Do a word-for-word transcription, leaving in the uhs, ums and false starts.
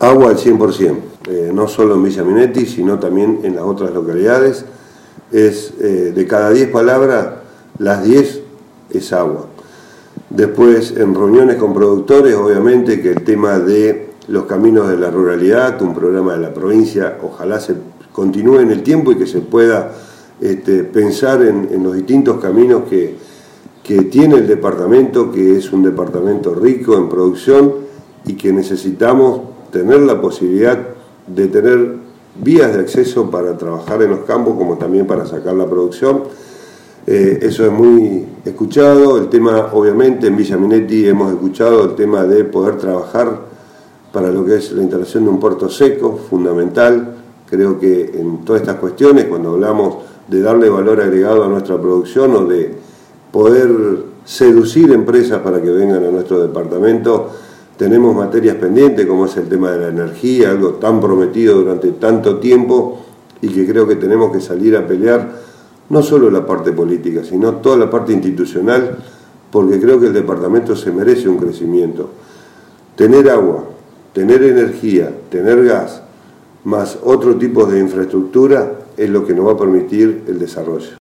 Agua al cien por ciento, eh, no solo en Villa Minetti, sino también en las otras localidades. Es eh, de cada diez palabras, las diez es agua. Después, en reuniones con productores, obviamente que el tema de los caminos de la ruralidad, un programa de la provincia, ojalá se continúe en el tiempo y que se pueda este, pensar en, en los distintos caminos que, que tiene el departamento, que es un departamento rico en producción y que necesitamos tener la posibilidad de tener vías de acceso para trabajar en los campos, como también para sacar la producción. Eh, eso es muy escuchado. El tema, obviamente, en Villa Minetti hemos escuchado el tema de poder trabajar para lo que es la instalación de un puerto seco, fundamental. Creo que en todas estas cuestiones, cuando hablamos de darle valor agregado a nuestra producción o de poder seducir empresas para que vengan a nuestro departamento, tenemos materias pendientes, como es el tema de la energía, algo tan prometido durante tanto tiempo y que creo que tenemos que salir a pelear, no solo la parte política, sino toda la parte institucional, porque creo que el departamento se merece un crecimiento. Tener agua, tener energía, tener gas, más otro tipo de infraestructura es lo que nos va a permitir el desarrollo.